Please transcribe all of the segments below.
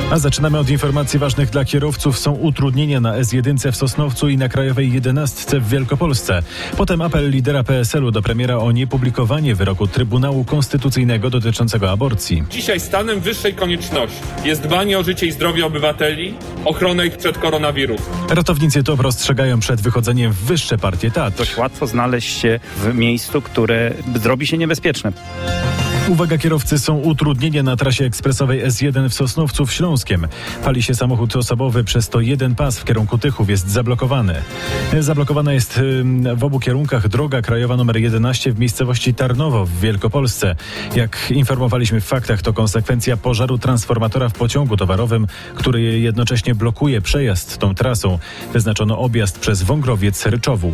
A zaczynamy od informacji ważnych dla kierowców. Są utrudnienia na S1 w Sosnowcu i na Krajowej 11 w Wielkopolsce. Potem apel lidera PSL-u do premiera o niepublikowanie wyroku Trybunału Konstytucyjnego dotyczącego aborcji. Dzisiaj stanem wyższej konieczności jest dbanie o życie i zdrowie obywateli, ochronę ich przed koronawirusem. Ratownicy TOPR ostrzegają przed wychodzeniem w wyższe partie Tatr. Dość łatwo znaleźć się w miejscu, które zrobi się niebezpieczne. Uwaga, kierowcy, są utrudnienia na trasie ekspresowej S1 w Sosnowcu w Śląskiem. Pali się samochód osobowy, przez to jeden pas w kierunku Tychów jest zablokowany. Zablokowana jest w obu kierunkach droga krajowa nr 11 w miejscowości Tarnowo w Wielkopolsce. Jak informowaliśmy w faktach, to konsekwencja pożaru transformatora w pociągu towarowym, który jednocześnie blokuje przejazd tą trasą. Wyznaczono objazd przez Wągrowiec Ryczowół.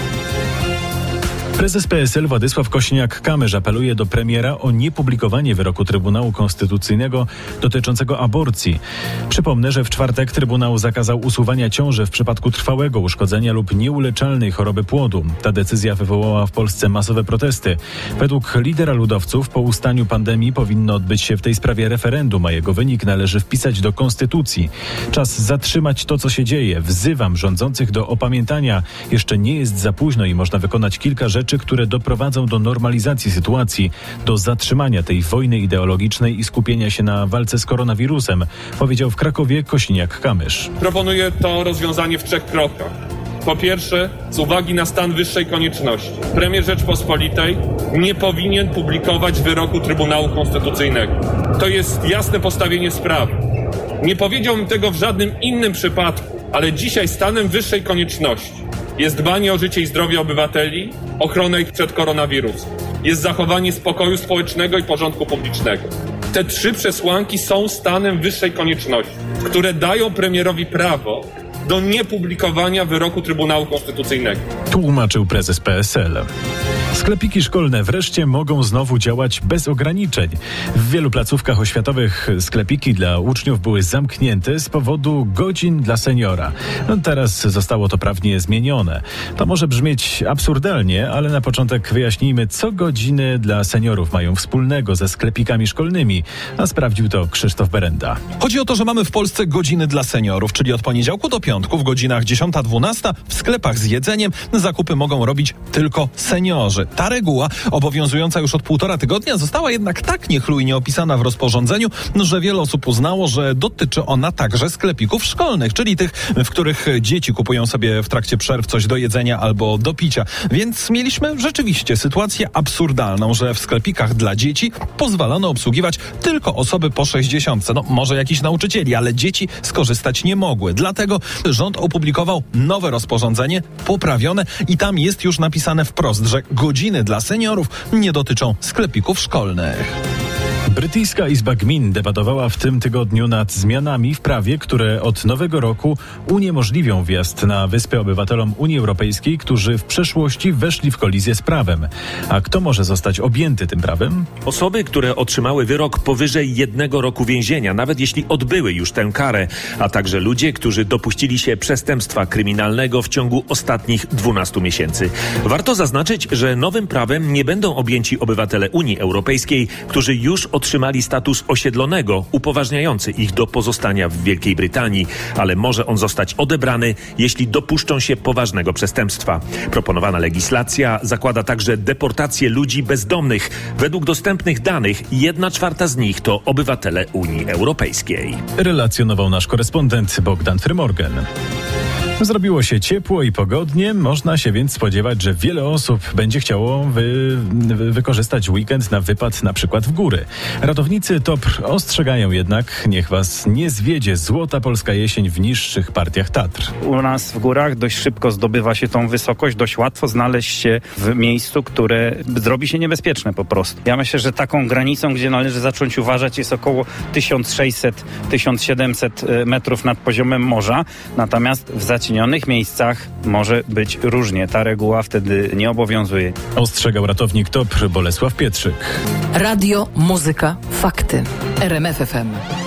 Prezes PSL Władysław Kosiniak-Kamysz apeluje do premiera o niepublikowanie wyroku Trybunału Konstytucyjnego dotyczącego aborcji. Przypomnę, że w czwartek Trybunał zakazał usuwania ciąży w przypadku trwałego uszkodzenia lub nieuleczalnej choroby płodu. Ta decyzja wywołała w Polsce masowe protesty. Według lidera ludowców po ustaniu pandemii powinno odbyć się w tej sprawie referendum, a jego wynik należy wpisać do Konstytucji. Czas zatrzymać to, co się dzieje. Wzywam rządzących do opamiętania. Jeszcze nie jest za późno i można wykonać kilka rzeczy, które doprowadzą do normalizacji sytuacji, do zatrzymania tej wojny ideologicznej i skupienia się na walce z koronawirusem, powiedział w Krakowie Kosiniak-Kamysz. Proponuję to rozwiązanie w 3 krokach. Po pierwsze, z uwagi na stan wyższej konieczności, premier Rzeczpospolitej nie powinien publikować wyroku Trybunału Konstytucyjnego. To jest jasne postawienie sprawy. Nie powiedziałbym tego w żadnym innym przypadku, ale dzisiaj stanem wyższej konieczności jest dbanie o życie i zdrowie obywateli, ochronę ich przed koronawirusem. Jest zachowanie spokoju społecznego i porządku publicznego. Te 3 przesłanki są stanem wyższej konieczności, które dają premierowi prawo do niepublikowania wyroku Trybunału Konstytucyjnego. Tłumaczył prezes PSL. Sklepiki szkolne wreszcie mogą znowu działać bez ograniczeń. W wielu placówkach oświatowych sklepiki dla uczniów były zamknięte z powodu godzin dla seniora. Teraz zostało to prawnie zmienione. To może brzmieć absurdalnie, ale na początek wyjaśnijmy, co godziny dla seniorów mają wspólnego ze sklepikami szkolnymi, a sprawdził to Krzysztof Berenda. Chodzi o to, że mamy w Polsce godziny dla seniorów, czyli od poniedziałku do piątku w godzinach 10-12 w sklepach z jedzeniem zakupy mogą robić tylko seniorzy. Ta reguła, obowiązująca już od 1,5 tygodnia, została jednak tak niechlujnie opisana w rozporządzeniu, że wiele osób uznało, że dotyczy ona także sklepików szkolnych, czyli tych, w których dzieci kupują sobie w trakcie przerw coś do jedzenia albo do picia. Więc mieliśmy rzeczywiście sytuację absurdalną, że w sklepikach dla dzieci pozwalono obsługiwać tylko osoby po 60. Może jakiś nauczycieli, ale dzieci skorzystać nie mogły. Dlatego rząd opublikował nowe rozporządzenie, poprawione, i tam jest już napisane wprost, że godziny dla seniorów nie dotyczą sklepików szkolnych. Brytyjska Izba Gmin debatowała w tym tygodniu nad zmianami w prawie, które od nowego roku uniemożliwią wjazd na wyspę obywatelom Unii Europejskiej, którzy w przeszłości weszli w kolizję z prawem. A kto może zostać objęty tym prawem? Osoby, które otrzymały wyrok powyżej 1 roku więzienia, nawet jeśli odbyły już tę karę, a także ludzie, którzy dopuścili się przestępstwa kryminalnego w ciągu ostatnich 12 miesięcy. Warto zaznaczyć, że nowym prawem nie będą objęci obywatele Unii Europejskiej, którzy już otrzymali status osiedlonego, upoważniający ich do pozostania w Wielkiej Brytanii, ale może on zostać odebrany, jeśli dopuszczą się poważnego przestępstwa. Proponowana legislacja zakłada także deportację ludzi bezdomnych. Według dostępnych danych 1/4 z nich to obywatele Unii Europejskiej. Relacjonował nasz korespondent Bogdan Frymorgan. Zrobiło się ciepło i pogodnie, można się więc spodziewać, że wiele osób będzie chciało wykorzystać weekend na wypad na przykład w góry. Ratownicy TOPR ostrzegają jednak, niech was nie zwiedzie złota polska jesień w niższych partiach Tatr. U nas w górach dość szybko zdobywa się tą wysokość, dość łatwo znaleźć się w miejscu, które zrobi się niebezpieczne po prostu. Ja myślę, że taką granicą, gdzie należy zacząć uważać, jest około 1600-1700 metrów nad poziomem morza, natomiast w zacienionych miejscach może być różnie. Ta reguła wtedy nie obowiązuje. Ostrzegał ratownik TOPR Bolesław Pietrzyk. Radio, muzyka, fakty. RMF FM.